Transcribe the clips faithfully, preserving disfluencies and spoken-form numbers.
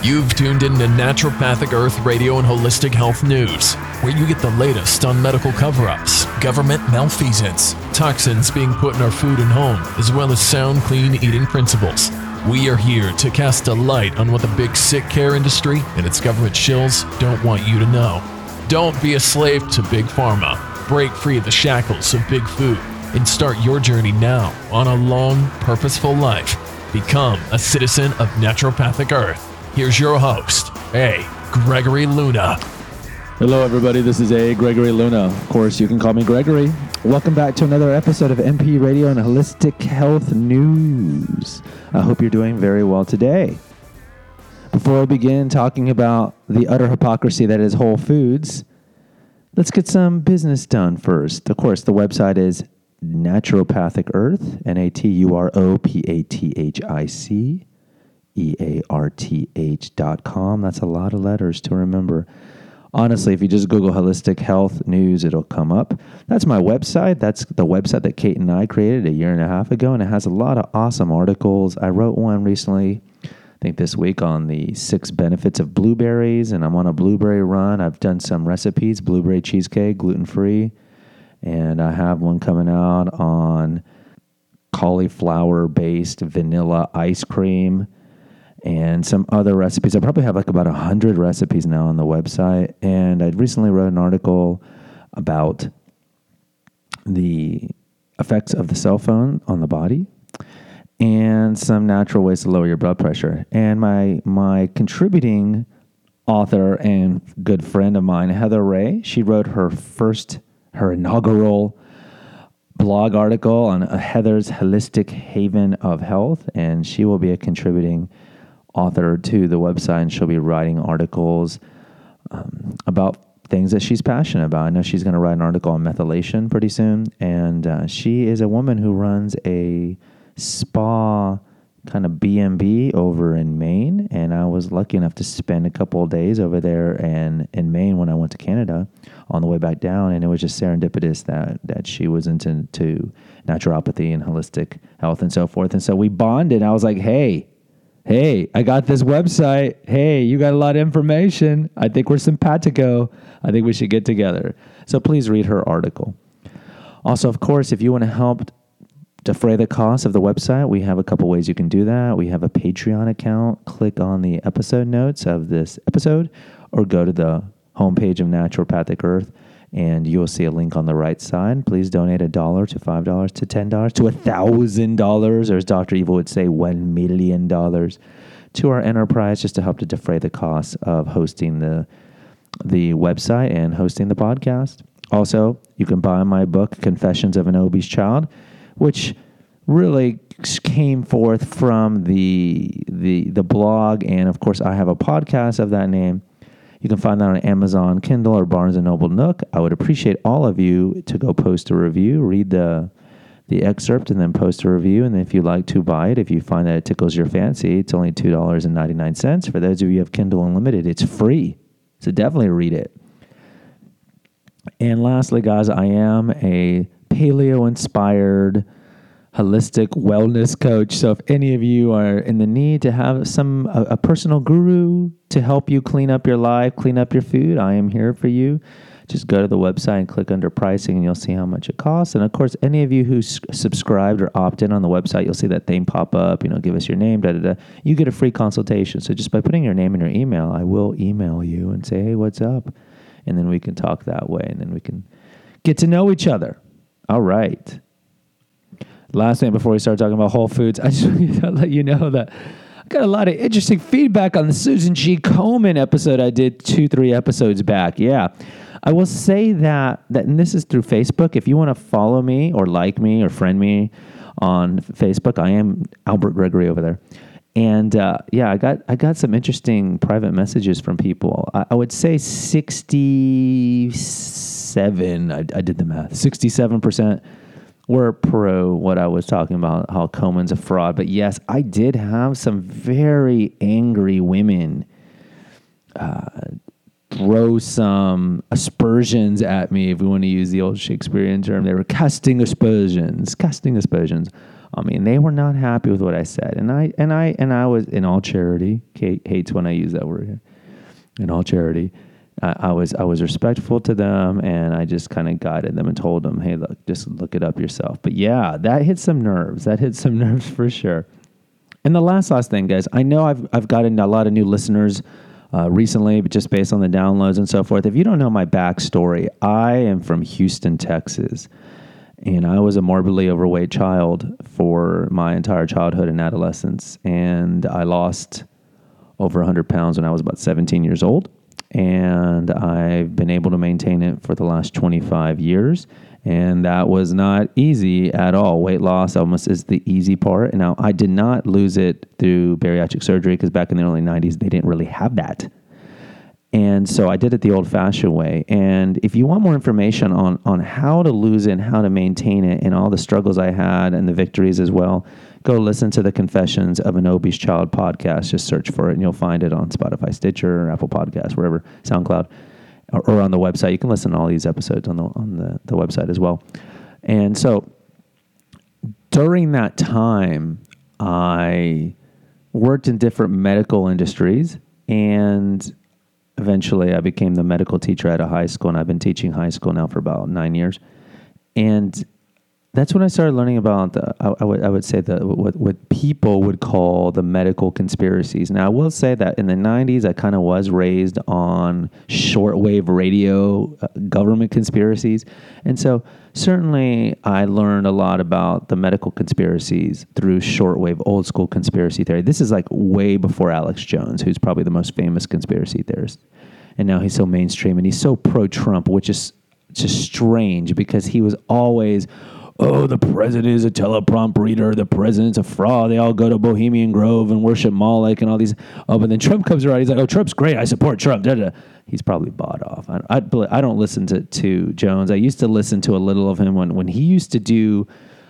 You've tuned into Naturopathic Earth Radio and Holistic Health News, where you get the latest on medical cover-ups, government malfeasance, toxins being put in our food and home, as well as sound, clean eating principles. We are here to cast a light on what the big sick care industry and its government shills don't want you to know. Don't be a slave to Big Pharma. Break free of the shackles of Big Food and start your journey now on a long, purposeful life. Become a citizen of Naturopathic Earth. Here's your host, A. Gregory Luna. Hello, everybody. This is A. Gregory Luna. Of course, you can call me Gregory. Welcome back to another episode of M P Radio and Holistic Health News. I hope you're doing very well today. Before I begin talking about the utter hypocrisy that is Whole Foods, let's get some business done first. Of course, the website is Naturopathic Earth, N A T U R O P A T H I C E A R T H dot com. That's a lot of letters to remember. Honestly, if you just Google Holistic Health News, it'll come up. That's my website. That's the website that Kate and I created a year and a half ago, and it has a lot of awesome articles. I wrote one recently, I think this week, on the six benefits of blueberries, and I'm on a blueberry run. I've done some recipes, blueberry cheesecake, gluten-free, and I have one coming out on cauliflower-based vanilla ice cream, and some other recipes. I probably have like about one hundred recipes now on the website. And I recently wrote an article about the effects of the cell phone on the body and some natural ways to lower your blood pressure. And my my contributing author and good friend of mine, Heather Ray, she wrote her first, her inaugural blog article on Heather's Holistic Haven of Health, and she will be a contributing author to the website, and she'll be writing articles um, about things that she's passionate about. I know she's going to write an article on methylation pretty soon, and uh, she is a woman who runs a spa kind of B and B over in Maine, and I was lucky enough to spend a couple of days over there and in Maine when I went to Canada on the way back down, and it was just serendipitous that that she was into to naturopathy and holistic health and so forth, and so we bonded. I was like, hey, Hey, I got this website. Hey, you got a lot of information. I think we're simpatico. I think we should get together. So please read her article. Also, of course, if you want to help defray the cost of the website, we have a couple ways you can do that. We have a Patreon account. Click on the episode notes of this episode or go to the homepage of Naturopathic Earth, and you will see a link on the right side. Please donate a dollar to five dollars to ten dollars to one thousand dollars, or as Doctor Evil would say, one million dollars to our enterprise, just to help to defray the costs of hosting the the website and hosting the podcast. Also, you can buy my book, Confessions of an Obese Child, which really came forth from the the the blog, and of course, I have a podcast of that name. You can find that on Amazon, Kindle, or Barnes and Noble Nook. I would appreciate all of you to go post a review, read the the excerpt, and then post a review. And if you'd like to buy it, if you find that it tickles your fancy, it's only two dollars and ninety-nine cents. For those of you who have Kindle Unlimited, it's free. So definitely read it. And lastly, guys, I am a paleo-inspired holistic wellness coach. So if any of you are in the need to have some a, a personal guru to help you clean up your life, clean up your food, I am here for you. Just go to the website and click under pricing, and you'll see how much it costs. And of course, any of you who s- subscribed or opt in on the website, you'll see that thing pop up. You know, give us your name, da da da. You get a free consultation. So just by putting your name and your email, I will email you and say, hey, what's up? And then we can talk that way, and then we can get to know each other. All right. Last thing before we start talking about Whole Foods, I just want to let you know that I got a lot of interesting feedback on the Susan G. Komen episode I did two, three episodes back. Yeah. I will say that, that, and this is through Facebook. If you want to follow me or like me or friend me on Facebook, I am Albert Gregory over there. And uh, yeah, I got I got some interesting private messages from people. I, I would say sixty-seven, I, I did the math, sixty-seven percent were pro what I was talking about, how Komen's a fraud. But yes, I did have some very angry women uh, throw some aspersions at me, if we want to use the old Shakespearean term. They were casting aspersions, casting aspersions I mean, they were not happy with what I said. And I and I and I was, in all charity, Kate hates when I use that word here. In all charity, I, I was I was respectful to them, and I just kind of guided them and told them, hey, look, just look it up yourself. But yeah, that hit some nerves. That hit some nerves for sure. And the last last thing, guys, I know I've I've gotten a lot of new listeners uh, recently, but just based on the downloads and so forth. If you don't know my backstory, I am from Houston, Texas. And I was a morbidly overweight child for my entire childhood and adolescence. And I lost over one hundred pounds when I was about seventeen years old. And I've been able to maintain it for the last twenty-five years. And that was not easy at all. Weight loss almost is the easy part. Now, I did not lose it through bariatric surgery because back in the early nineties, they didn't really have that. And so I did it the old-fashioned way. And if you want more information on, on how to lose it and how to maintain it and all the struggles I had and the victories as well, go listen to the Confessions of an Obese Child podcast. Just search for it, and you'll find it on Spotify, Stitcher, Apple Podcasts, wherever, SoundCloud, or, or on the website. You can listen to all these episodes on the on the, the website as well. And so during that time, I worked in different medical industries, and eventually I became the medical teacher at a high school, and I've been teaching high school now for about nine years. And that's when I started learning about, the, I, I, would, I would say, the, what, what people would call the medical conspiracies. Now, I will say that in the nineties, I kind of was raised on shortwave radio uh, government conspiracies. And so certainly I learned a lot about the medical conspiracies through shortwave old school conspiracy theory. This is like way before Alex Jones, who's probably the most famous conspiracy theorist. And now he's so mainstream and he's so pro-Trump, which is just strange because he was always, oh, the president is a teleprompt reader. The president's a fraud. They all go to Bohemian Grove and worship Moloch and all these. Oh, but then Trump comes around. He's like, oh, Trump's great. I support Trump. Da, da. He's probably bought off. I, I, I don't listen to, to Jones. I used to listen to a little of him when, when he used to do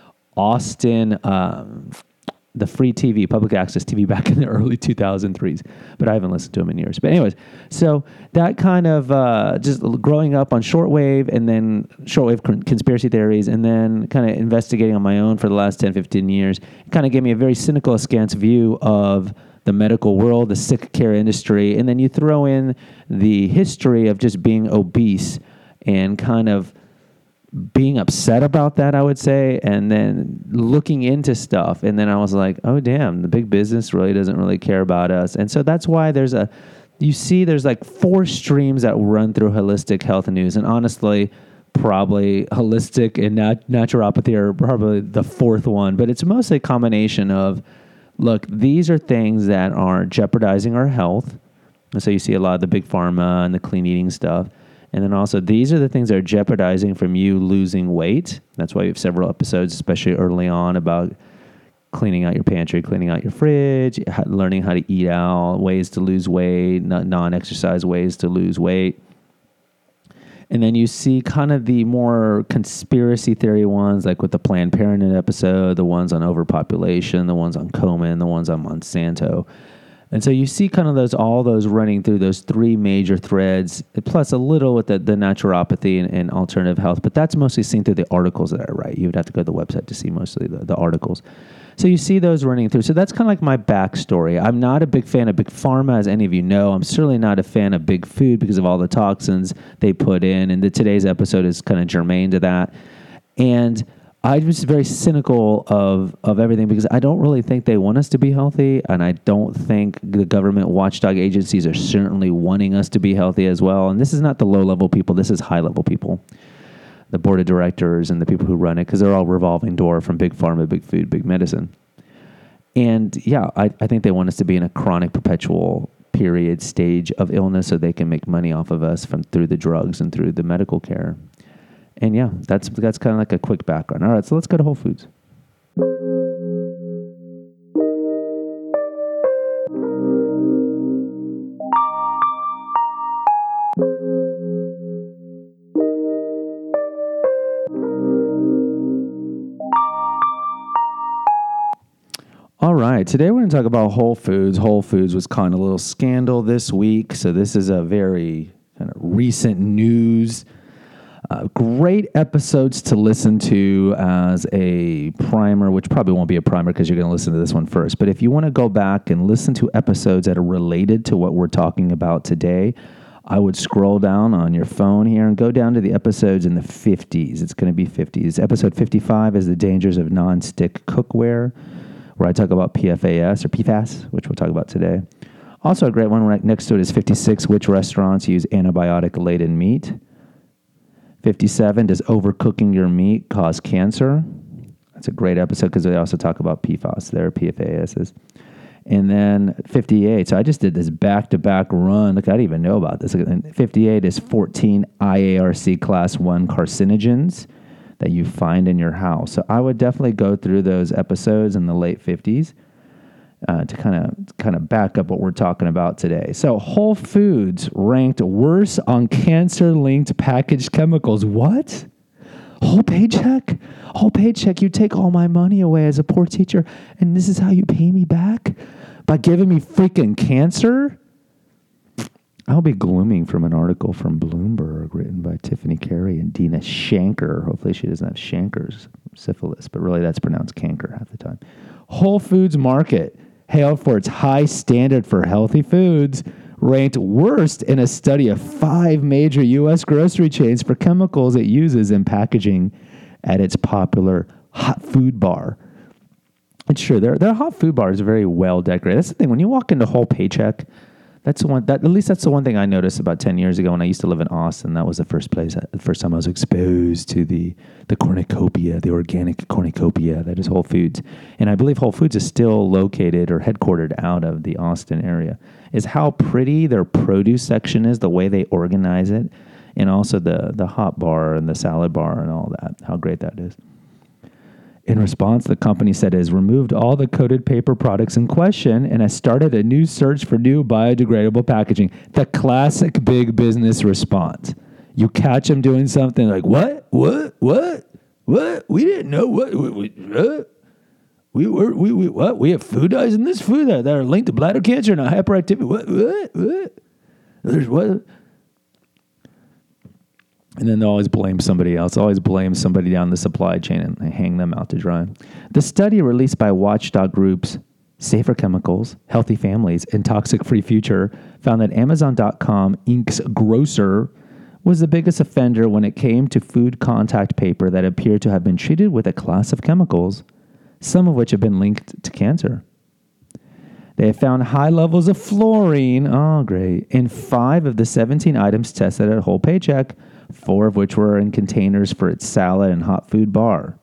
Austin, um, the free T V, public access T V back in the early two thousand threes. But I haven't listened to him in years. But anyways, so that kind of uh, just growing up on shortwave and then shortwave con- conspiracy theories and then kind of investigating on my own for the last ten, fifteen years, kind of gave me a very cynical, askance view of the medical world, the sick care industry. And then you throw in the history of just being obese and kind of being upset about that, I would say, and then looking into stuff. And then I was like, oh, damn, the big business really doesn't really care about us. And so that's why there's a, you see there's like four streams that run through holistic health news. And honestly, probably holistic and nat- naturopathy are probably the fourth one. But it's mostly a combination of, look, these are things that are jeopardizing our health. And so you see a lot of the big pharma and the clean eating stuff. And then also, these are the things that are jeopardizing from you losing weight. That's why we have several episodes, especially early on, about cleaning out your pantry, cleaning out your fridge, learning how to eat out, ways to lose weight, non-exercise ways to lose weight. And then you see kind of the more conspiracy theory ones, like with the Planned Parenthood episode, the ones on overpopulation, the ones on Komen, the ones on Monsanto. And so you see kind of those, all those running through those three major threads, plus a little with the, the naturopathy and, and alternative health, but that's mostly seen through the articles that I write. You would have to go to the website to see mostly the, the articles. So you see those running through. So that's kind of like my backstory. I'm not a big fan of big pharma, as any of you know. I'm certainly not a fan of big food because of all the toxins they put in. And the, today's episode is kind of germane to that. And I was very cynical of, of everything because I don't really think they want us to be healthy, and I don't think the government watchdog agencies are certainly wanting us to be healthy as well. And this is not the low-level people. This is high-level people, the board of directors and the people who run it, because they're all revolving door from big pharma, big food, big medicine. And, yeah, I, I think they want us to be in a chronic, perpetual period stage of illness so they can make money off of us from through the drugs and through the medical care. And yeah, that's that's kind of like a quick background. All right, so let's go to Whole Foods. All right, today we're going to talk about Whole Foods. Whole Foods was kind of a little scandal this week, so this is a very kind of recent news. Uh, great episodes to listen to as a primer, which probably won't be a primer because you're going to listen to this one first. But if you want to go back and listen to episodes that are related to what we're talking about today, I would scroll down on your phone here and go down to the episodes in the fifties. It's going to be fifties. Episode fifty-five is the dangers of non-stick cookware, where I talk about P F A S or P FAS, which we'll talk about today. Also a great one right next to it is fifty-six, which restaurants use antibiotic-laden meat. fifty-seven, does overcooking your meat cause cancer? That's a great episode because they also talk about P FAS there, P F A Ss. And then fifty-eight, so I just did this back-to-back run. Look, I didn't even know about this. And fifty-eight is fourteen I A R C Class one carcinogens that you find in your house. So I would definitely go through those episodes in the late fifties uh, to kind of kind of back up what we're talking about today. So Whole Foods ranked worse on cancer-linked packaged chemicals. What? Whole paycheck? Whole paycheck, you take all my money away as a poor teacher, and this is how you pay me back? By giving me freaking cancer? I'll be glooming from an article from Bloomberg written by Tiffany Carey and Dina Shanker. Hopefully she doesn't have Shanker's syphilis, but really that's pronounced canker half the time. Whole Foods Market, hailed for its high standard for healthy foods, ranked worst in a study of five major U S grocery chains for chemicals it uses in packaging at its popular hot food bar. It's true, their, their hot food bar is very well decorated. That's the thing. When you walk into Whole Paycheck, that's the one. That at least that's the one thing I noticed about ten years ago when I used to live in Austin. That was the first place, the first time I was exposed to the the cornucopia, the organic cornucopia that is Whole Foods. And I believe Whole Foods is still located or headquartered out of the Austin area. Is how pretty their produce section is, the way they organize it, and also the the hot bar and the salad bar and all that. How great that is. In response, the company said it has removed all the coated paper products in question and has started a new search for new biodegradable packaging. The classic big business response. You catch them doing something like, what? What? What? What? We didn't know. What? We, we, uh, we, we, we, we, what? We have food dyes in this food that, that are linked to bladder cancer and hyperactivity. What? What? What? There's what? And then they'll always blame somebody else, always blame somebody down the supply chain and hang them out to dry. The study released by watchdog groups Safer Chemicals, Healthy Families, and Toxic Free Future found that Amazon dot com Incorporated's grocer was the biggest offender when it came to food contact paper that appeared to have been treated with a class of chemicals, some of which have been linked to cancer. They have found high levels of fluorine, oh great, in five of the seventeen items tested at Whole Paycheck, four of which were in containers for its salad and hot food bar.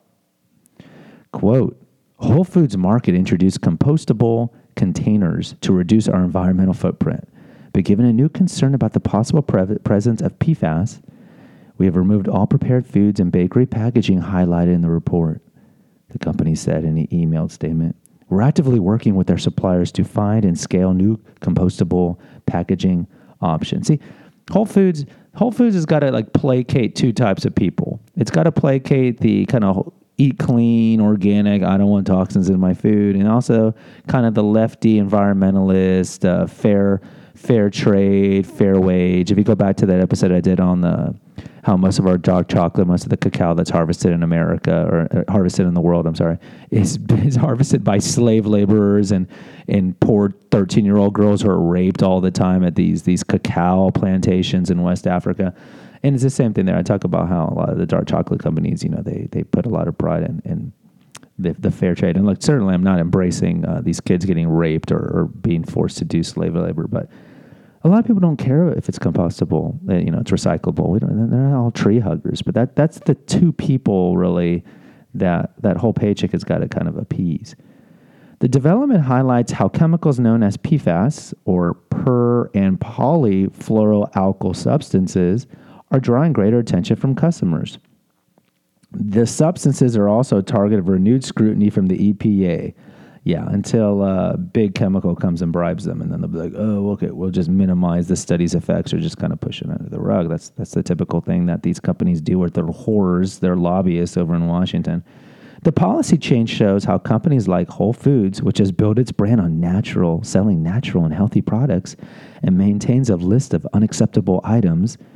Quote, Whole Foods Market introduced compostable containers to reduce our environmental footprint, but given a new concern about the possible pre- presence of P FAS, we have removed all prepared foods and bakery packaging highlighted in the report, the company said in an emailed statement. We're actively working with our suppliers to find and scale new compostable packaging options. See, Whole Foods, Whole Foods has got to like placate two types of people. It's got to placate the kind of eat clean, organic, I don't want toxins in my food, and also kind of the lefty environmentalist, uh, fair, fair trade, fair wage. If you go back to that episode I did on the how most of our dark chocolate, most of the cacao that's harvested in America or uh, harvested in the world, I'm sorry, is is harvested by slave laborers and and poor thirteen-year-old girls who are raped all the time at these these cacao plantations in West Africa. And it's the same thing there. I talk about how a lot of the dark chocolate companies, you know, they they put a lot of pride in, in the, the fair trade. And look, certainly I'm not embracing uh, these kids getting raped or, or being forced to do slave labor, but a lot of people don't care if it's compostable, you know, it's recyclable. We don't, they're not all tree huggers, but that that's the two people really that that Whole Paycheck has got to kind of appease. The development highlights how chemicals known as P FAS, or per and polyfluoroalkyl substances, are drawing greater attention from customers. The substances are also a target of renewed scrutiny from the E P A. Yeah, until uh, big chemical comes and bribes them, and then they'll be like, "Oh, okay, we'll just minimize the study's effects, or just kind of push it under the rug." That's that's the typical thing that these companies do with their whores, their lobbyists over in Washington. The policy change shows how companies like Whole Foods, which has built its brand on natural, selling natural and healthy products, and maintains a list of unacceptable items,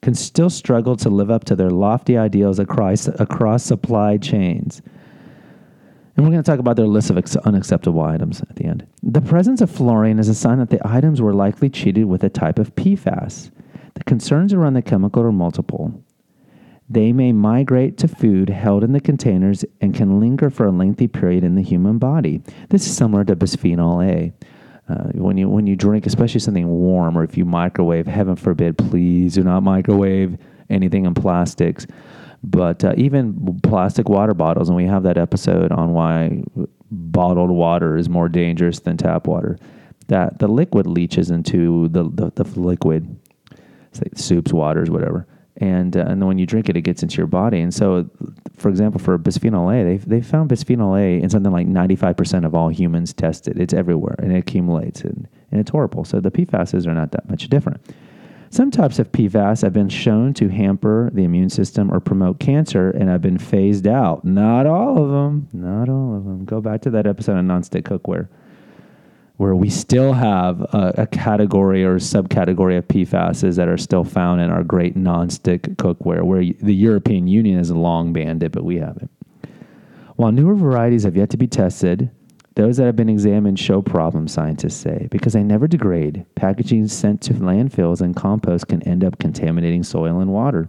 can still struggle to live up to their lofty ideals across, across supply chains. And we're going to talk about their list of ex- unacceptable items at the end. The presence of fluorine is a sign that the items were likely treated with a type of P FAS. The concerns around the chemical are multiple. They may migrate to food held in the containers and can linger for a lengthy period in the human body. This is similar to bisphenol A. Uh, when you when you drink, especially something warm, or if you microwave, heaven forbid, please do not microwave anything in plastics. But uh, even plastic water bottles, and we have that episode on why bottled water is more dangerous than tap water, that the liquid leaches into the, the, the liquid, say soups, waters, whatever. And uh, and then when you drink it, it gets into your body. And so, for example, for bisphenol A, they they found bisphenol A in something like ninety-five percent of all humans tested. It's everywhere, and it accumulates, and, and it's horrible. So the P FASs are not that much different. Some types of P FAS have been shown to hamper the immune system or promote cancer and have been phased out. Not all of them. Not all of them. Go back to that episode on nonstick cookware, where we still have a, a category or subcategory of P FASs that are still found in our great nonstick cookware, where the European Union has long banned it, but we haven't. While newer varieties have yet to be tested, those that have been examined show problems, scientists say, because they never degrade. Packaging sent to landfills and compost can end up contaminating soil and water.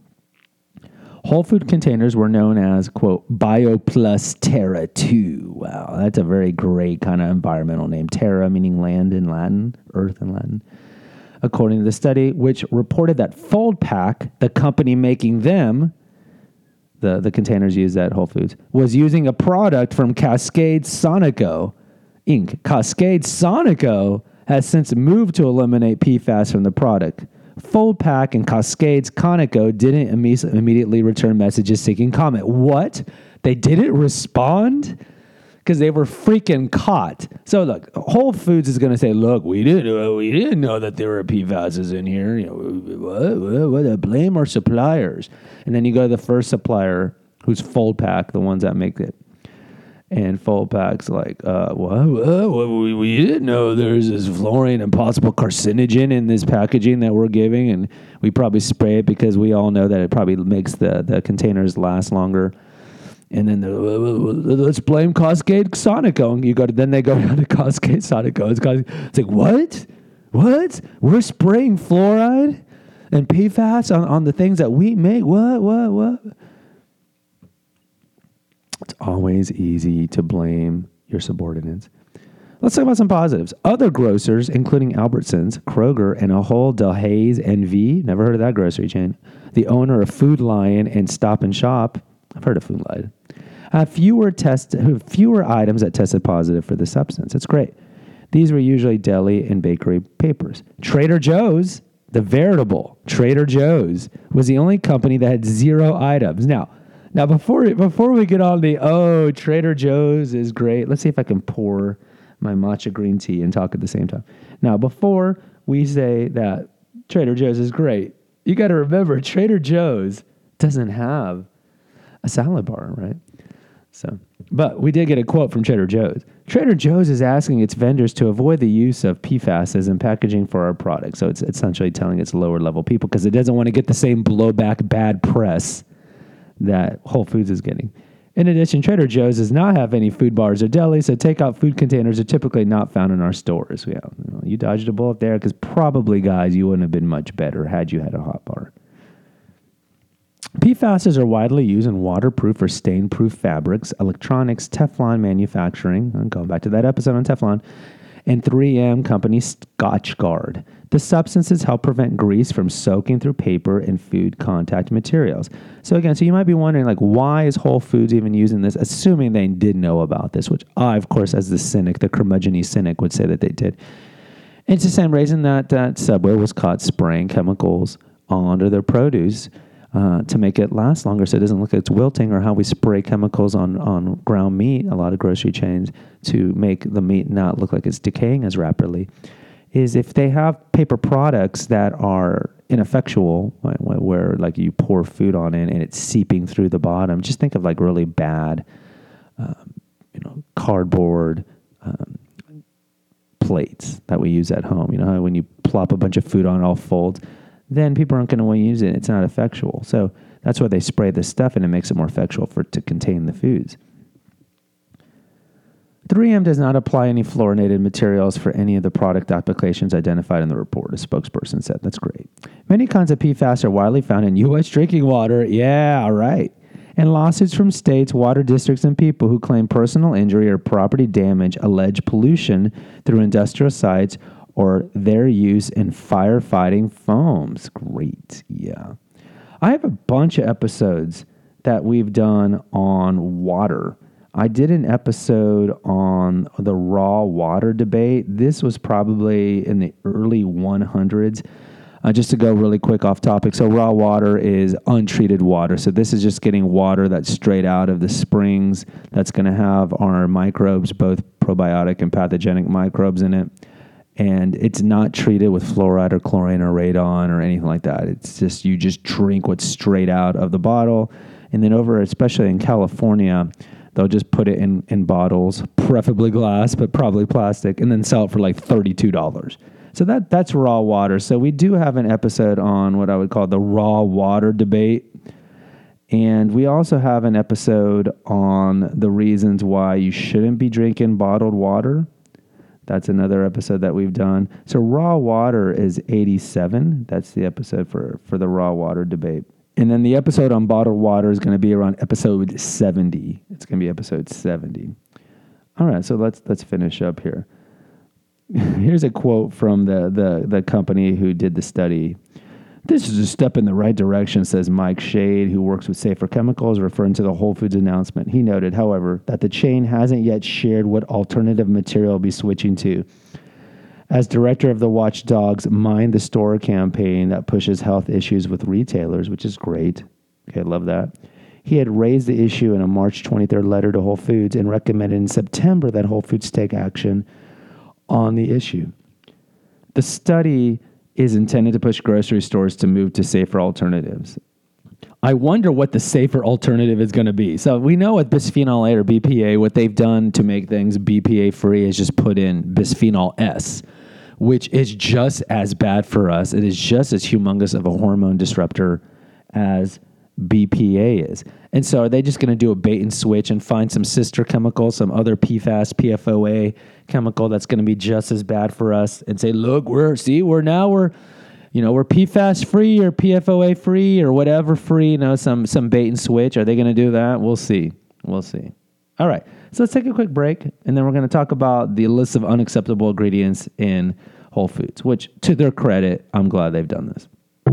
Whole food containers were known as, quote, BioPlus Terra two. Wow, that's a very great kind of environmental name. Terra meaning land in Latin, earth in Latin. According to the study, which reported that Foldpak, the company making them, the, the containers used at Whole Foods, was using a product from Cascade Sonico Incorporated. Cascade Sonico has since moved to eliminate P FAS from the product. Foldpak and Cascades Conoco didn't imme- immediately return messages seeking comment. What? They didn't respond? Because they were freaking caught. So look, Whole Foods is going to say, "Look, we didn't know, we didn't know that there were P FASs in here. You know, what, what, what, blame our suppliers." And then you go to the first supplier, who's Foldpak, the ones that make it. And Foldpak's like, uh, what, what, what? We, we didn't know there's this fluorine and possible carcinogen in this packaging that we're giving, and we probably spray it because we all know that it probably makes the, the containers last longer. And then the, let's blame Cascade Sonico. And you go to, then they go down to Cascade Sonico. It's, it's like, what? What? We're spraying fluoride and P FAS on, on the things that we make? What? What? What? It's always easy to blame your subordinates. Let's talk about some positives. Other grocers, including Albertsons, Kroger, and Ahold Delhaize N V, never heard of that grocery chain, the owner of Food Lion and Stop and Shop, I've heard of Food Lion, have fewer, test, fewer items that tested positive for the substance. It's great. These were usually deli and bakery papers. Trader Joe's, the veritable Trader Joe's, was the only company that had zero items. Now, Now, before before we get on the, oh, Trader Joe's is great. Let's see if I can pour my matcha green tea and talk at the same time. Now, before we say that Trader Joe's is great, you got to remember Trader Joe's doesn't have a salad bar, right? So, but we did get a quote from Trader Joe's. Trader Joe's is asking its vendors to avoid the use of P FASs in packaging for our products. So it's essentially telling its lower level people because it doesn't want to get the same blowback bad press that Whole Foods is getting. In addition, Trader Joe's does not have any food bars or delis, so takeout food containers are typically not found in our stores. Yeah, you know, you dodged a bullet there because probably, guys, you wouldn't have been much better had you had a hot bar. P FASs are widely used in waterproof or stain-proof fabrics, electronics, Teflon manufacturing, I'm going back to that episode on Teflon, and three M company Scotchgard. The substances help prevent grease from soaking through paper and food contact materials. So again, so you might be wondering, like, why is Whole Foods even using this, assuming they did know about this, which I, of course, as the cynic, the curmudgeon-y cynic, would say that they did. It's the same reason that, that Subway was caught spraying chemicals onto their produce uh, to make it last longer so it doesn't look like it's wilting, or how we spray chemicals on, on ground meat, a lot of grocery chains, to make the meat not look like it's decaying as rapidly, is if they have paper products that are ineffectual, where, where like you pour food on it and it's seeping through the bottom. Just think of like really bad, um, you know, cardboard um, plates that we use at home. You know, how when you plop a bunch of food on, it all folds. then people aren't going to want to use it. It's not effectual. So that's why they spray this stuff, and it makes it more effectual for to contain the foods. three M does not apply any fluorinated materials for any of the product applications identified in the report, a spokesperson said. That's great. Many kinds of P FAS are widely found in U S drinking water. Yeah, all right. And lawsuits from states, water districts, and people who claim personal injury or property damage allege pollution through industrial sites or their use in firefighting foams. Great, yeah. I have a bunch of episodes that we've done on water. I did an episode on the raw water debate. This was probably in the early one hundreds. Uh, just to go really quick off topic. So raw water is untreated water. So this is just getting water that's straight out of the springs that's going to have our microbes, both probiotic and pathogenic microbes in it. And it's not treated with fluoride or chlorine or radon or anything like that. It's just, you just drink what's straight out of the bottle. And then over, especially in California, they'll just put it in, in bottles, preferably glass, but probably plastic, and then sell it for like thirty-two dollars. So that that's raw water. So we do have an episode on what I would call the raw water debate. And we also have an episode on the reasons why you shouldn't be drinking bottled water. That's another episode that we've done. So raw water is eighty-seven. That's the episode for, for the raw water debate. And then the episode on bottled water is going to be around episode seventy. It's going to be episode seventy. All right, so let's let's finish up here. Here's a quote from the, the, the company who did the study. This is a step in the right direction, says Mike Shade, who works with Safer Chemicals, referring to the Whole Foods announcement. He noted, however, that the chain hasn't yet shared what alternative material will be switching to. As director of the Watchdog's Mind the Store campaign that pushes health issues with retailers, which is great. Okay, love that. He had raised the issue in a March twenty-third letter to Whole Foods and recommended in September that Whole Foods take action on the issue. The study is intended to push grocery stores to move to safer alternatives. I wonder what the safer alternative is going to be. So we know with bisphenol A or B P A, what they've done to make things B P A free is just put in bisphenol S, which is just as bad for us. It is just as humongous of a hormone disruptor as B P A is. And so are they just going to do a bait and switch and find some sister chemical, some other P FAS, P F O A chemical that's going to be just as bad for us and say, look, we're, see, we're now, we're, you know, we're P FAS free or P F O A free or whatever free, you know, some, some bait and switch. Are they going to do that? We'll see. We'll see. All right. So let's take a quick break, and then we're going to talk about the list of unacceptable ingredients in Whole Foods, which, to their credit, I'm glad they've done this.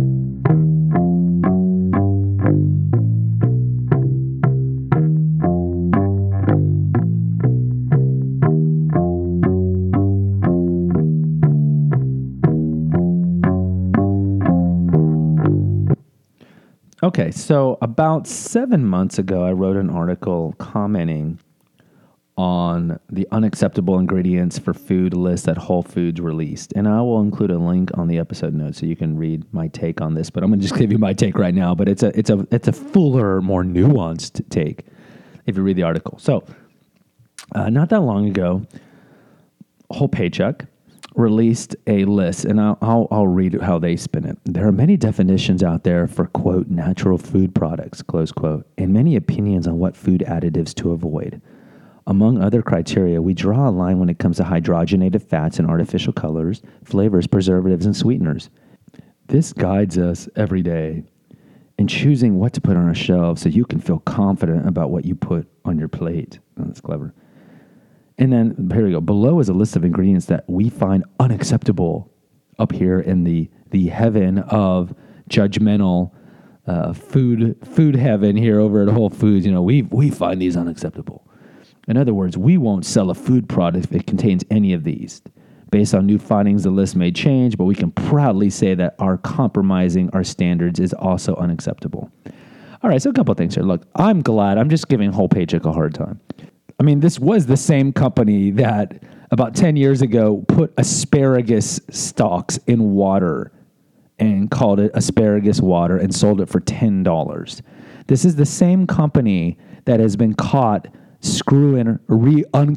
Okay, so about seven months ago, I wrote an article commenting on the unacceptable ingredients for food list that Whole Foods released. And I will include a link on the episode notes so you can read my take on this. But I'm going to just give you my take right now. But it's a it's a it's a fuller, more nuanced take if you read the article. So uh, not that long ago, Whole Paycheck released a list, and I'll, I'll, I'll read how they spin it. There are many definitions out there for, quote, natural food products, close quote, and many opinions on what food additives to avoid. Among other criteria, we draw a line when it comes to hydrogenated fats and artificial colors, flavors, preservatives, and sweeteners. This guides us every day in choosing what to put on our shelves so you can feel confident about what you put on your plate. Oh, that's clever. And then, here we go. Below is a list of ingredients that we find unacceptable up here in the, the heaven of judgmental uh, food food heaven here over at Whole Foods. You know, we we find these unacceptable. In other words, we won't sell a food product if it contains any of these. Based on new findings, the list may change, but we can proudly say that our compromising our standards is also unacceptable. All right, so a couple of things here. Look, I'm glad. I'm just giving Whole Paycheck a hard time. I mean, this was the same company that about ten years ago put asparagus stalks in water and called it asparagus water and sold it for ten dollars. This is the same company that has been caught screwing,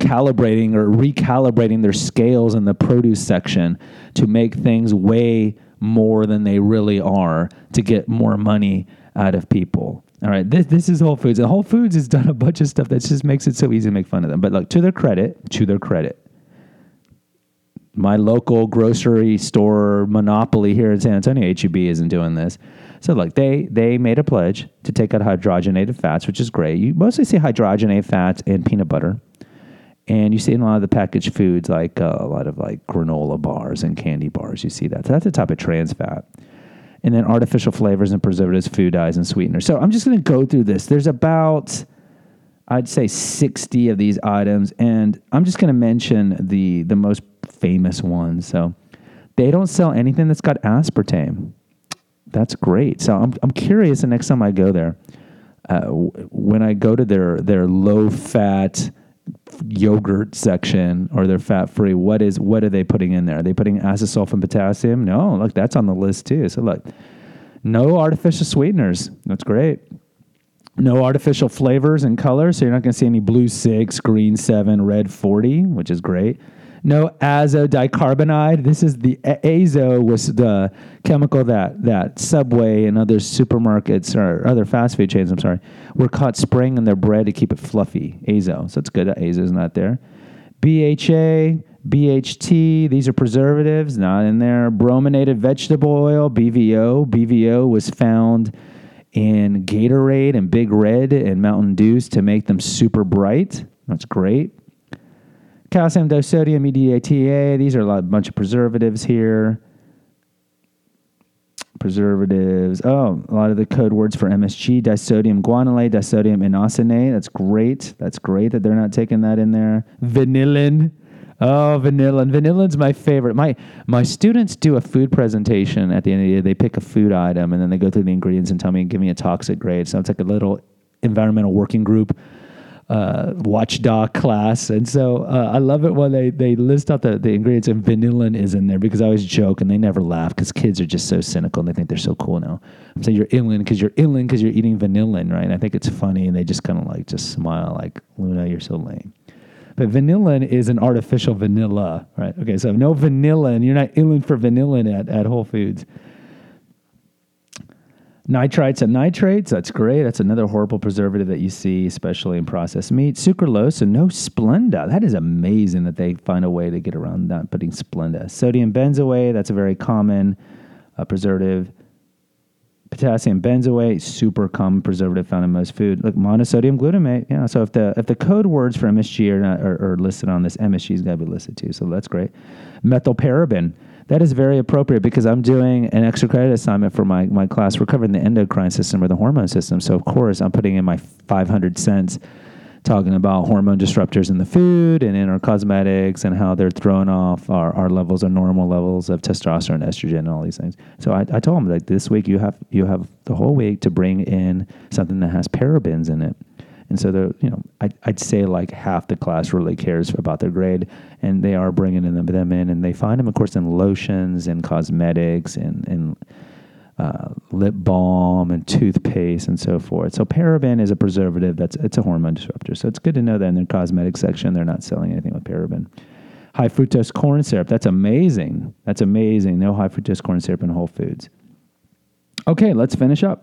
re-uncalibrating or recalibrating their scales in the produce section to make things way more than they really are to get more money out of people. All right, this this is Whole Foods. And Whole Foods has done a bunch of stuff that just makes it so easy to make fun of them. But look, to their credit, to their credit, my local grocery store monopoly here in San Antonio, H E B, isn't doing this. So look, they they made a pledge to take out hydrogenated fats, which is great. You mostly see hydrogenated fats in peanut butter. And you see in a lot of the packaged foods, like uh, a lot of like granola bars and candy bars, you see that. So that's a type of trans fat. And then artificial flavors and preservatives, food dyes, and sweeteners. So I'm just going to go through this. There's about, I'd say, sixty of these items. And I'm just going to mention the, the most famous ones. So they don't sell anything that's got aspartame. That's great. So I'm I'm curious the next time I go there, uh, w- when I go to their, their low-fat yogurt section or they're fat free, what is what are they putting in there? Are they putting acesulfame potassium? No, look, that's on the list too. So look, no artificial sweeteners. That's great. No artificial flavors and colors. So you're not going to see any blue six, green seven, red forty, which is great. No azo dicarbonide. This is the azo was the chemical that that Subway and other supermarkets or other fast food chains, I'm sorry, were caught spraying in their bread to keep it fluffy. Azo. So it's good that azo is not there. B H A, B H T, these are preservatives, not in there. Brominated vegetable oil, B V O. B V O was found in Gatorade and Big Red and Mountain Dews to make them super bright. That's great. Calcium disodium, E D T A. These are a lot, bunch of preservatives here. Preservatives. Oh, a lot of the code words for M S G. Disodium guanylate, disodium inosinate. That's great. That's great that they're not taking that in there. Vanillin. Oh, vanillin. Vanillin's my favorite. My my students do a food presentation at the end of the year. They pick a food item, and then they go through the ingredients and tell me, give me a toxic grade. So it's like a little environmental working group. Uh, watchdog class. And so uh, I love it when they, they list out the, the ingredients and vanillin is in there because I always joke and they never laugh because kids are just so cynical and they think they're so cool now. I'm saying you're illin because you're illin because you're eating vanillin, right? And I think it's funny and they just kind of like just smile like, Luna, you're so lame. But vanillin is an artificial vanilla, right? Okay, so no vanillin. You're not illin for vanillin at, at Whole Foods. Nitrites and nitrates, that's great. That's another horrible preservative that you see, especially in processed meat. Sucralose and no Splenda. That is amazing that they find a way to get around not putting Splenda. Sodium benzoate, that's a very common uh, preservative. Potassium benzoate, super common preservative found in most food. Look, monosodium glutamate. Yeah, so if the if the code words for M S G are not are, are listed on this, M S G's got to be listed too. So that's great. Methylparaben. That is very appropriate because I'm doing an extra credit assignment for my, my class. We're covering the endocrine system or the hormone system. So, of course, I'm putting in my five hundred cents talking about hormone disruptors in the food and in our cosmetics and how they're throwing off our, our levels, our normal levels of testosterone, estrogen, and all these things. So I, I told them, like, this week you have you have the whole week to bring in something that has parabens in it. And so, they're, you know, I'd, I'd say like half the class really cares about their grade, and they are bringing them, them in, and they find them, of course, in lotions and cosmetics and, and uh, lip balm and toothpaste and so forth. So paraben is a preservative. That's it's a hormone disruptor. So it's good to know that in their cosmetic section, they're not selling anything with paraben. High fructose corn syrup. That's amazing. That's amazing. No high fructose corn syrup in Whole Foods. Okay, let's finish up.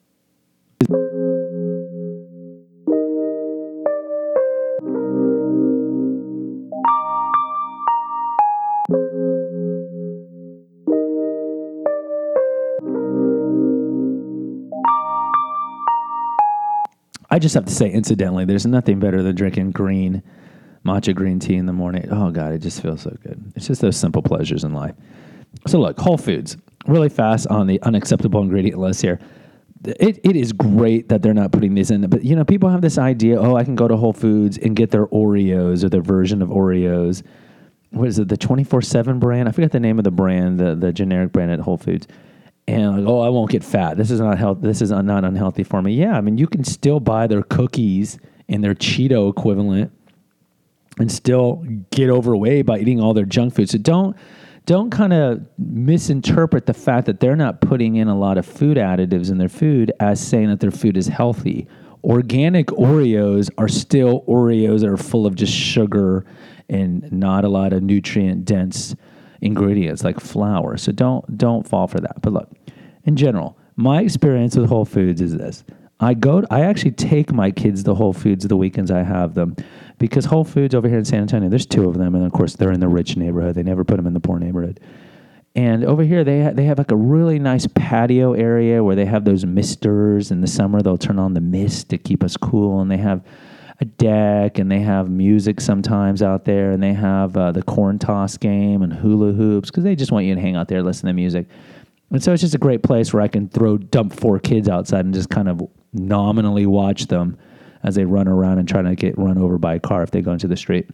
I just have to say, incidentally, there's nothing better than drinking green matcha green tea in the morning. Oh, God, it just feels so good. It's just those simple pleasures in life. So, look, Whole Foods, really fast on the unacceptable ingredient list here. It It is great that they're not putting these in. But, you know, people have this idea, oh, I can go to Whole Foods and get their Oreos or their version of Oreos. What is it, the twenty-four seven brand? I forget the name of the brand, the, the generic brand at Whole Foods. And like, oh, I won't get fat. This is not health. This is not unhealthy for me. Yeah, I mean, you can still buy their cookies and their Cheeto equivalent, and still get overweight by eating all their junk food. So don't don't kind of misinterpret the fact that they're not putting in a lot of food additives in their food as saying that their food is healthy. Organic Oreos are still Oreos that are full of just sugar and not a lot of nutrient dense ingredients like flour. So don't don't fall for that. But look, in general, my experience with Whole Foods is this. I go to, I actually take my kids to Whole Foods the weekends I have them, because Whole Foods over here in San Antonio, there's two of them, and of course they're in the rich neighborhood. They never put them in the poor neighborhood. And over here, they ha- they have like a really nice patio area where they have those misters. In the summer, they'll turn on the mist to keep us cool, and they have a deck, and they have music sometimes out there, and they have uh, the corn toss game and hula hoops, because they just want you to hang out there, listen to music. And so it's just a great place where I can throw dump four kids outside and just kind of nominally watch them as they run around and try to get run over by a car if they go into the street.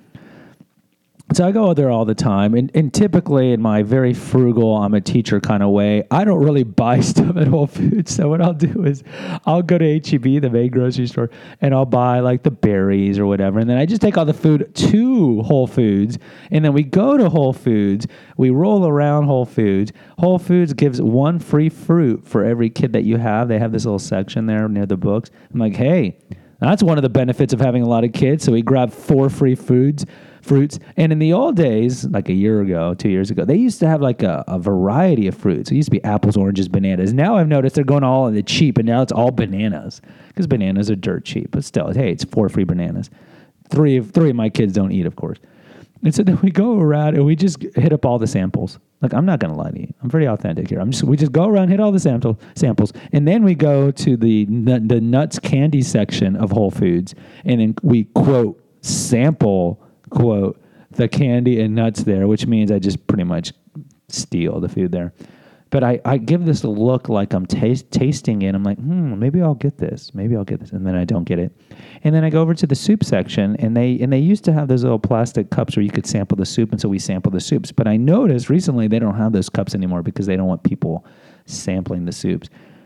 So I go there all the time, and, and typically in my very frugal, I'm a teacher kind of way, I don't really buy stuff at Whole Foods. So what I'll do is I'll go to H E B, the main grocery store, and I'll buy like the berries or whatever, and then I just take all the food to Whole Foods, and then we go to Whole Foods, we roll around Whole Foods. Whole Foods gives one free fruit for every kid that you have. They have this little section there near the books. I'm like, hey, that's one of the benefits of having a lot of kids. So we grab four free foods. Fruits. And in the old days, like a year ago, two years ago, they used to have like a, a variety of fruits. It used to be apples, oranges, bananas. Now I've noticed they're going all in the cheap, and now it's all bananas, because bananas are dirt cheap. But still, hey, it's four free bananas. Three of three of my kids don't eat, of course. And so then we go around and we just hit up all the samples. Like, I'm not going to lie to you. I'm pretty authentic here. I'm just we just go around, hit all the sample, samples, and then we go to the the nuts candy section of Whole Foods, and then we quote sample quote the candy and nuts there, which means I just pretty much steal the food there. But I, I give this a look like I'm taste, tasting it. I'm like, hmm, maybe I'll get this. Maybe I'll get this. And then I don't get it. And then I go over to the soup section, and they and they used to have those little plastic cups where you could sample the soup, and so we sample the soups. But I noticed recently they don't have those cups anymore because they don't want people sampling the soups.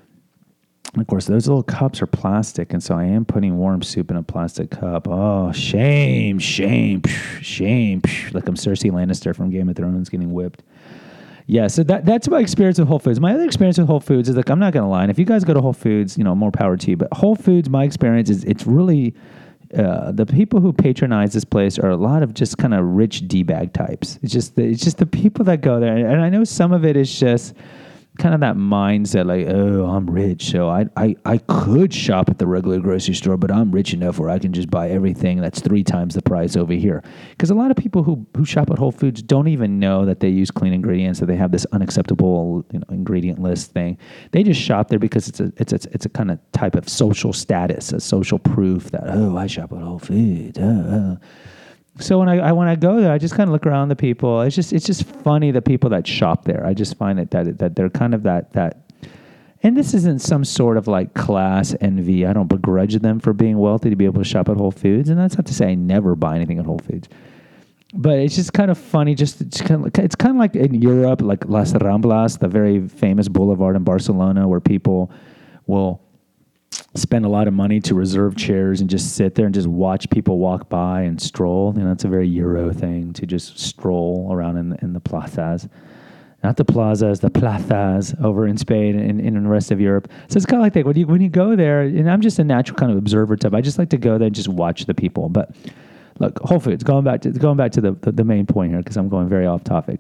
And of course, those little cups are plastic, and so I am putting warm soup in a plastic cup. Oh, shame, shame, shame. Like I'm Cersei Lannister from Game of Thrones getting whipped. Yeah, so that that's my experience with Whole Foods. My other experience with Whole Foods is, like, I'm not going to lie. And if you guys go to Whole Foods, you know, more power to you. But Whole Foods, my experience is it's really, uh, the people who patronize this place are a lot of just kind of rich D-bag types. It's just, the, it's just the people that go there. And I know some of it is just kind of that mindset, like, oh, I'm rich, so I, I I could shop at the regular grocery store, but I'm rich enough where I can just buy everything that's three times the price over here. Because a lot of people who, who shop at Whole Foods don't even know that they use clean ingredients, that they have this unacceptable, you know, ingredient list thing. They just shop there because it's a it's a, it's a kind of type of social status, a social proof that, oh, I shop at Whole Foods. Uh, uh. So when I, I when I go there, I just kind of look around the people. It's just it's just funny, the people that shop there. I just find it that that they're kind of that that, and this isn't some sort of like class envy. I don't begrudge them for being wealthy to be able to shop at Whole Foods, and that's not to say I never buy anything at Whole Foods. But it's just kind of funny. Just it's kind of, it's kind of like in Europe, like Las Ramblas, the very famous boulevard in Barcelona, where people will spend a lot of money to reserve chairs and just sit there and just watch people walk by and stroll. You know, it's a very Euro thing to just stroll around in the, in the plazas. Not the plazas, the plazas over in Spain and in the rest of Europe. So it's kind of like that. When you, when you go there, and I'm just a natural kind of observer type, I just like to go there and just watch the people. But look, Whole Foods, going back to, going back to the, the, the main point here, because I'm going very off topic.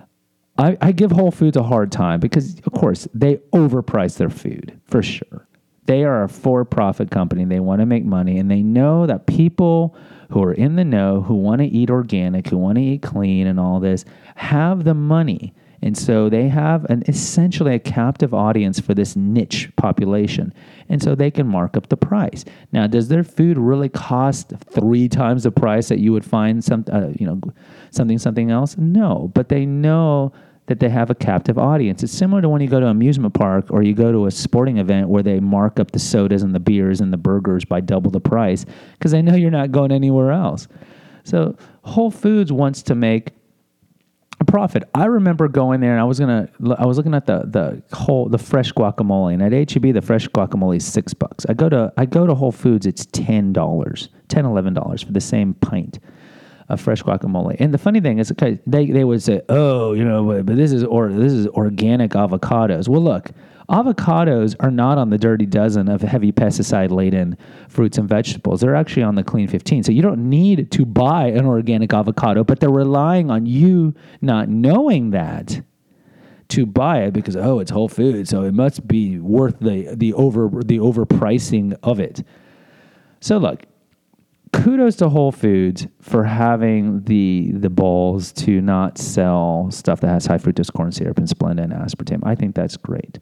I, I give Whole Foods a hard time because, of course, they overprice their food, for sure. They are a for-profit company. They want to make money, and they know that people who are in the know, who want to eat organic, who want to eat clean and all this, have the money. And so they have an essentially a captive audience for this niche population. And so they can mark up the price. Now, does their food really cost three times the price that you would find some, uh, you know, something, something else? No, but they know that they have a captive audience. It's similar to when you go to an amusement park or you go to a sporting event where they mark up the sodas and the beers and the burgers by double the price because they know you're not going anywhere else. So Whole Foods wants to make a profit. I remember going there and I was gonna, I was looking at the the whole the fresh guacamole, and at H E B the fresh guacamole is six bucks. I go to I go to Whole Foods, it's ten dollars, ten eleven dollars for the same pint of fresh guacamole. And the funny thing is, okay, they they would say, oh, you know, but this is or this is organic avocados. Well, look, Avocados are not on the dirty dozen of heavy pesticide-laden fruits and vegetables. They're actually on the clean fifteen. So you don't need to buy an organic avocado, but they're relying on you not knowing that to buy it because, oh, it's Whole Foods, so it must be worth the the over the overpricing of it. So look, kudos to Whole Foods for having the the balls to not sell stuff that has high fructose corn syrup and Splenda and aspartame. I think that's great.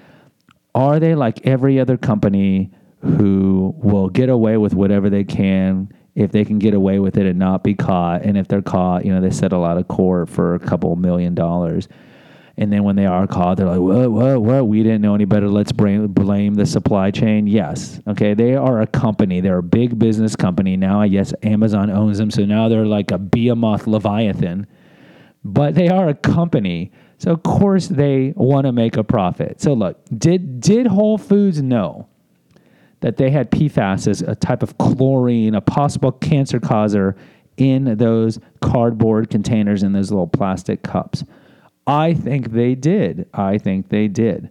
Are they like every other company who will get away with whatever they can if they can get away with it and not be caught? And if they're caught, you know, they settle out of court for a couple million dollars. And then when they are caught, they're like, whoa, whoa, whoa, we didn't know any better. Let's blame, blame the supply chain. Yes. Okay. They are a company. They're a big business company. Now, I guess Amazon owns them. So now they're like a behemoth Leviathan. But they are a company. So, of course, they want to make a profit. So, look, did did Whole Foods know that they had P FAS as a type of chlorine, a possible cancer causer in those cardboard containers in those little plastic cups? I think they did. I think they did.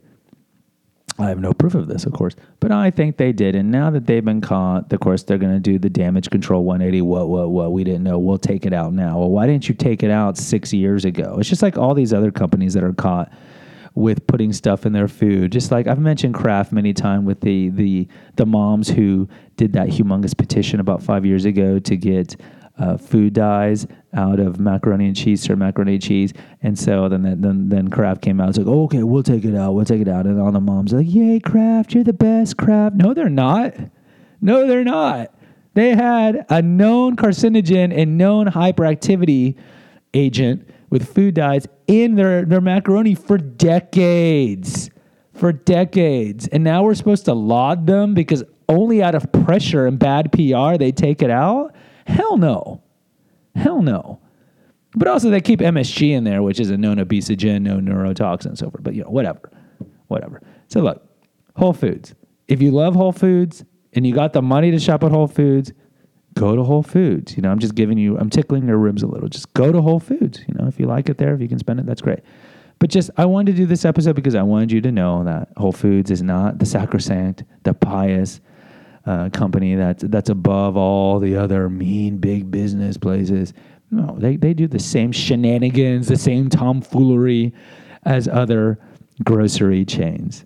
I have no proof of this, of course, but I think they did. And now that they've been caught, of course, they're going to do the damage control one eighty. What, what, what? We didn't know. We'll take it out now. Well, why didn't you take it out six years ago? It's just like all these other companies that are caught with putting stuff in their food. Just like I've mentioned Kraft many times with the the the moms who did that humongous petition about five years ago to get Uh, food dyes out of macaroni and cheese or macaroni and cheese. And so then then then Kraft came out. It's like, oh, okay, we'll take it out. We'll take it out. And all the moms are like, yay, Kraft, you're the best, Kraft. No, they're not. No, they're not. They had a known carcinogen and known hyperactivity agent with food dyes in their, their macaroni for decades. For decades. And now we're supposed to laud them because only out of pressure and bad P R they take it out? Hell no. Hell no. But also they keep M S G in there, which is a known obesogen, no neurotoxin, and so forth. But, you know, whatever. Whatever. So, look, Whole Foods. If you love Whole Foods and you got the money to shop at Whole Foods, go to Whole Foods. You know, I'm just giving you, I'm tickling your ribs a little. Just go to Whole Foods. You know, if you like it there, if you can spend it, that's great. But just, I wanted to do this episode because I wanted you to know that Whole Foods is not the sacrosanct, the pious, Uh, company that's that's above all the other mean big business places. No, they, they do the same shenanigans, the same tomfoolery as other grocery chains.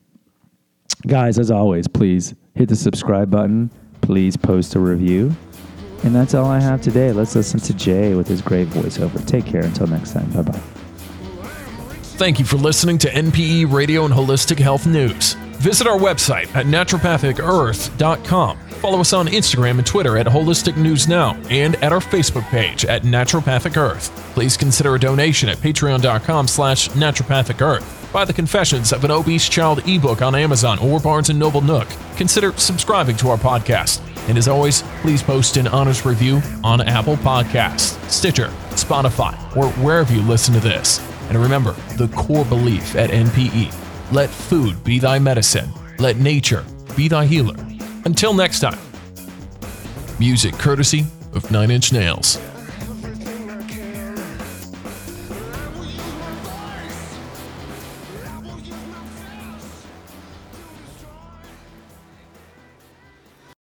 Guys, as always, please hit the subscribe button. Please post a review. And that's all I have today. Let's listen to Jay with his great voiceover. Take care. Until next time. Bye-bye. Thank you for listening to N P E Radio and Holistic Health News. Visit our website at naturopathic earth dot com. Follow us on Instagram and Twitter at Holistic News Now and at our Facebook page at Naturopathic Earth. Please consider a donation at patreon.com slash naturopathic earth. Buy the Confessions of an Obese Child ebook on Amazon or Barnes and Noble Nook. Consider subscribing to our podcast. And as always, please post an honest review on Apple Podcasts, Stitcher, Spotify, or wherever you listen to this. And remember, the core belief at N P E. Let food be thy medicine. Let nature be thy healer. Until next time. Music courtesy of Nine Inch Nails.